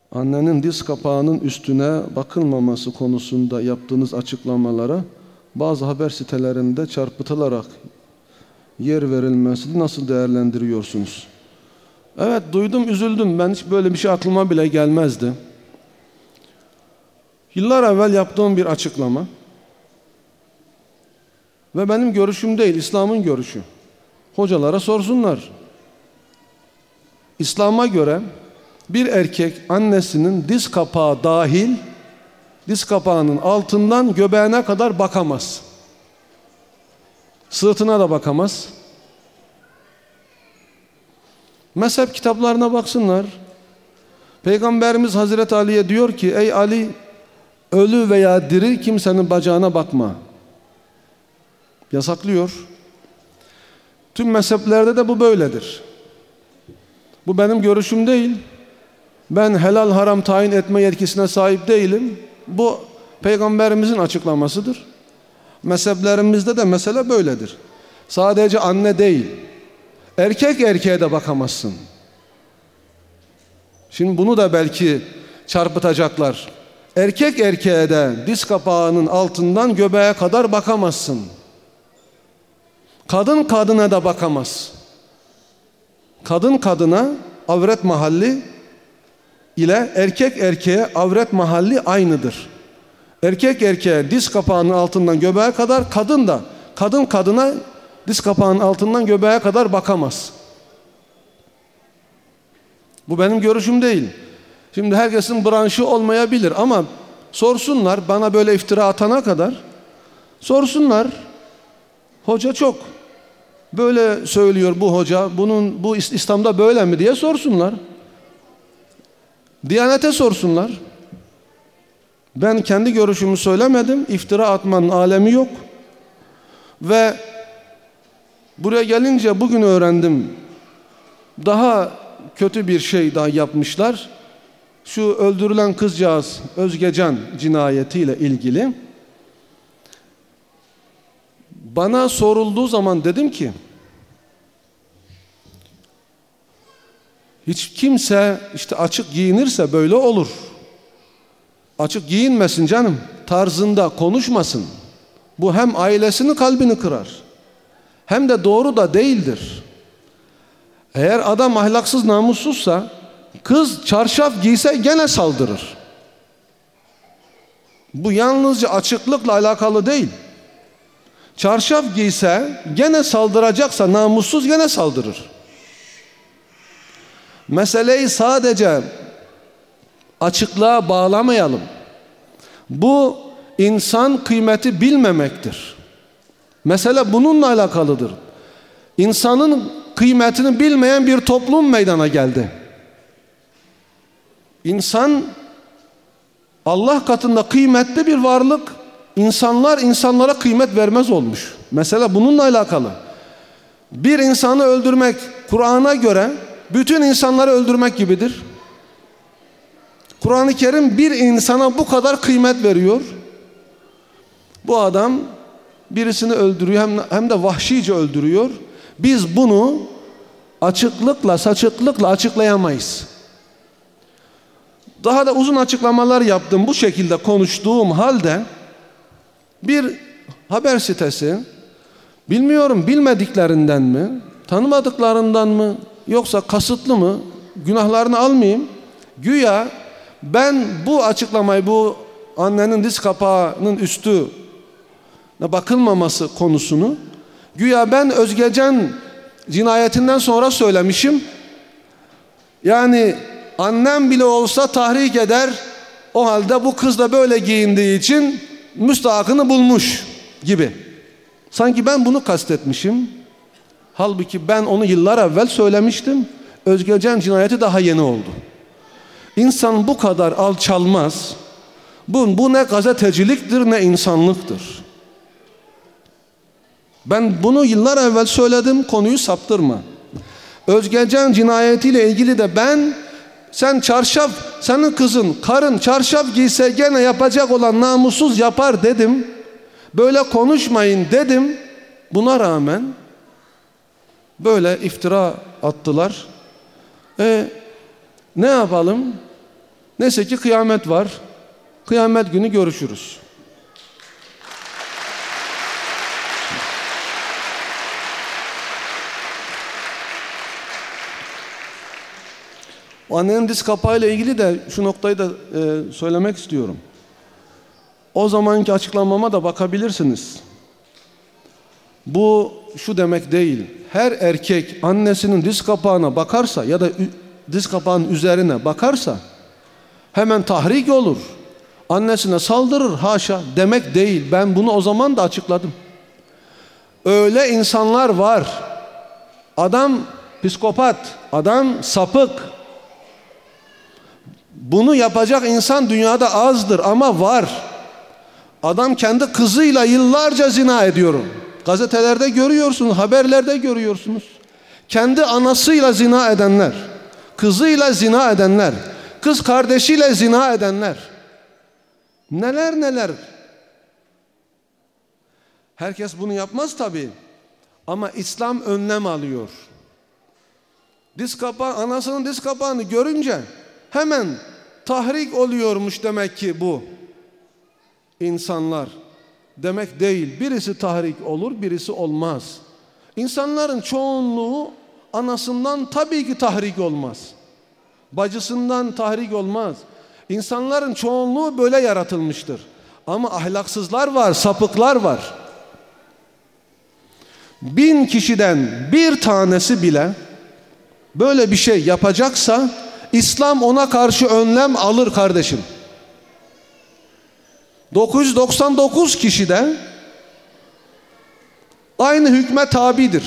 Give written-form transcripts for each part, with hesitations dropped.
annenin diz kapağının üstüne bakılmaması konusunda yaptığınız açıklamalara bazı haber sitelerinde çarpıtılarak yer verilmesini nasıl değerlendiriyorsunuz? Evet, duydum, üzüldüm. Ben hiç böyle bir şey aklıma bile gelmezdi. Yıllar evvel yaptığım bir açıklama ve benim görüşüm değil, İslam'ın görüşü. Hocalara sorsunlar. İslam'a göre bir erkek annesinin diz kapağı dahil, diz kapağının altından göbeğine kadar bakamaz. Sırtına da bakamaz. Mezhep kitaplarına baksınlar. Peygamberimiz Hazreti Ali'ye diyor ki, ey Ali, ölü veya diri kimsenin bacağına bakma. Yasaklıyor. Tüm mezheplerde de bu böyledir. Bu benim görüşüm değil. Ben helal haram tayin etme yetkisine sahip değilim. Bu Peygamberimizin açıklamasıdır. Mezheplerimizde de mesele böyledir. Sadece anne değil, erkek erkeğe de bakamazsın. Şimdi bunu da belki çarpıtacaklar. Erkek erkeğe de diz kapağının altından göbeğe kadar bakamazsın. Kadın kadına da bakamaz. Kadın kadına avret mahalli ile erkek erkeğe avret mahalli aynıdır. Erkek erkeğe diz kapağının altından göbeğe kadar, kadın da kadın kadına diz kapağının altından göbeğe kadar bakamaz. Bu benim görüşüm değil. Şimdi herkesin branşı olmayabilir ama sorsunlar, bana böyle iftira atana kadar sorsunlar. Hoca çok böyle söylüyor bu hoca, bu İslam'da böyle mi diye sorsunlar. Diyanete sorsunlar. Ben kendi görüşümü söylemedim. İftira atmanın alemi yok. Ve buraya gelince bugün öğrendim. Daha kötü bir şey daha yapmışlar. Şu öldürülen kızcağız Özgecan cinayetiyle ilgili. Bana sorulduğu zaman dedim ki, hiç kimse işte açık giyinirse böyle olur. Açık giyinmesin canım, tarzında konuşmasın. Bu hem ailesinin kalbini kırar, hem de doğru da değildir. Eğer adam ahlaksız, namussuzsa, kız çarşaf giyse gene saldırır. Bu yalnızca açıklıkla alakalı değil. Çarşaf giyse gene saldıracaksa, namussuz gene saldırır. Meseleyi sadece açıklığa bağlamayalım. Bu insan kıymeti bilmemektir. Mesele bununla alakalıdır. İnsanın kıymetini bilmeyen bir toplum meydana geldi. İnsan Allah katında kıymetli bir varlık. İnsanlar insanlara kıymet vermez olmuş. Mesele bununla alakalı. Bir insanı öldürmek Kur'an'a göre bütün insanları öldürmek gibidir. Kur'an-ı Kerim bir insana bu kadar kıymet veriyor. Bu adam birisini öldürüyor, hem de vahşice öldürüyor. Biz bunu açıklıkla, saçıklıkla açıklayamayız. Daha da uzun açıklamalar yaptım, bu şekilde konuştuğum halde bir haber sitesi, bilmiyorum bilmediklerinden mi, tanımadıklarından mı, yoksa kasıtlı mı, günahlarını almayayım, güya ben bu açıklamayı, bu annenin diz kapağının üstüne bakılmaması konusunu, güya ben Özgecan cinayetinden sonra söylemişim. Yani annem bile olsa tahrik eder, o halde bu kız da böyle giyindiği için müstahakını bulmuş gibi. Sanki ben bunu kastetmişim. Halbuki ben onu yıllar evvel söylemiştim. Özgecan cinayeti daha yeni oldu. İnsan bu kadar alçalmaz. Bu ne gazeteciliktir ne insanlıktır. Ben bunu yıllar evvel söyledim, konuyu saptırma. Özgecan cinayetiyle ilgili de ben, sen çarşaf, senin kızın, karın çarşaf giyse gene yapacak olan namussuz yapar dedim. Böyle konuşmayın dedim. Buna rağmen böyle iftira attılar. Ne yapalım? Neyse ki kıyamet var. Kıyamet günü görüşürüz. Annenin diz kapağıyla ilgili de şu noktayı da söylemek istiyorum. O zamanki açıklamama da bakabilirsiniz. Bu şu demek değil. Her erkek annesinin diz kapağına bakarsa ya da diz kapağının üzerine bakarsa hemen tahrik olur. Annesine saldırır, haşa demek değil. Ben bunu o zaman da açıkladım. Öyle insanlar var. Adam psikopat, adam sapık. Bunu yapacak insan dünyada azdır ama var. Adam kendi kızıyla yıllarca zina ediyor. Gazetelerde görüyorsunuz, haberlerde görüyorsunuz. Kendi anasıyla zina edenler, kızıyla zina edenler, kız kardeşiyle zina edenler. Neler neler. Herkes bunu yapmaz tabii. Ama İslam önlem alıyor. Diz kapağı, anasının diz kapağını görünce hemen tahrik oluyormuş demek ki bu insanlar. Demek değil. Birisi tahrik olur, birisi olmaz. İnsanların çoğunluğu anasından tabii ki tahrik olmaz. Bacısından tahrik olmaz. İnsanların çoğunluğu böyle yaratılmıştır. Ama ahlaksızlar var, sapıklar var. 1000 kişiden bir tanesi bile böyle bir şey yapacaksa İslam ona karşı önlem alır kardeşim. 999 kişi de aynı hükme tabidir.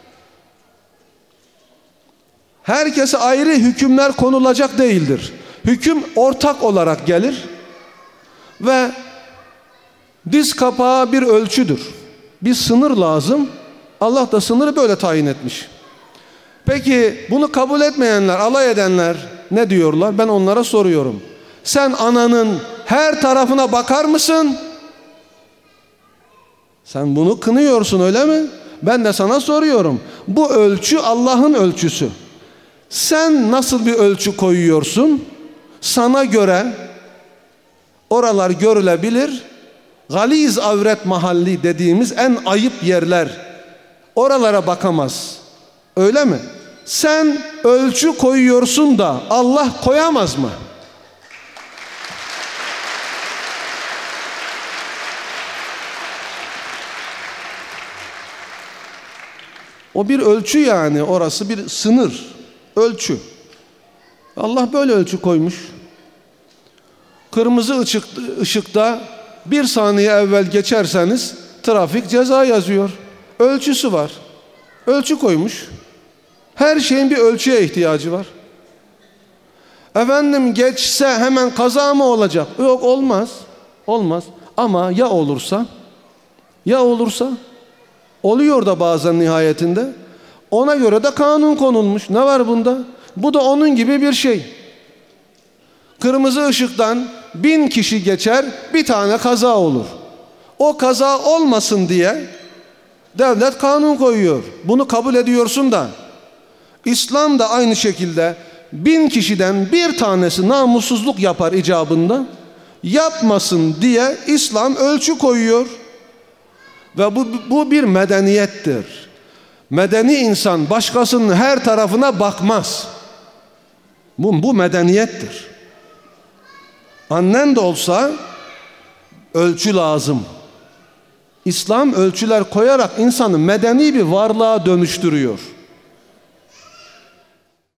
Herkese ayrı hükümler konulacak değildir. Hüküm ortak olarak gelir ve diz kapağı bir ölçüdür. Bir sınır lazım. Allah da sınırı böyle tayin etmiş. Peki bunu kabul etmeyenler, alay edenler ne diyorlar? Ben onlara soruyorum. Sen ananın her tarafına bakar mısın? Sen bunu kınıyorsun öyle mi? Ben de sana soruyorum. Bu ölçü Allah'ın ölçüsü. Sen nasıl bir ölçü koyuyorsun? Sana göre oralar görülebilir. Galiz avret mahalli dediğimiz en ayıp yerler. Oralara bakamaz. Öyle mi? Sen ölçü koyuyorsun da Allah koyamaz mı? O bir ölçü yani, orası bir sınır, ölçü. Allah böyle ölçü koymuş. Kırmızı ışıkta 1 saniye evvel geçerseniz trafik ceza yazıyor. Ölçüsü var. Ölçü koymuş. Her şeyin bir ölçüye ihtiyacı var. Efendim geçse hemen kaza mı olacak? Yok, olmaz. Olmaz. Ama ya olursa? Ya olursa? Oluyor da bazen nihayetinde. Ona göre de kanun konulmuş. Ne var bunda? Bu da onun gibi bir şey. Kırmızı ışıktan 1000 kişi geçer, bir tane kaza olur. O kaza olmasın diye devlet kanun koyuyor. Bunu kabul ediyorsun da. İslam da aynı şekilde 1000 kişiden bir tanesi namussuzluk yapar icabında. Yapmasın diye İslam ölçü koyuyor. Ve bu bir medeniyettir. Medeni insan başkasının her tarafına bakmaz. Bu medeniyettir. Annen de olsa ölçü lazım. İslam ölçüler koyarak insanı medeni bir varlığa dönüştürüyor.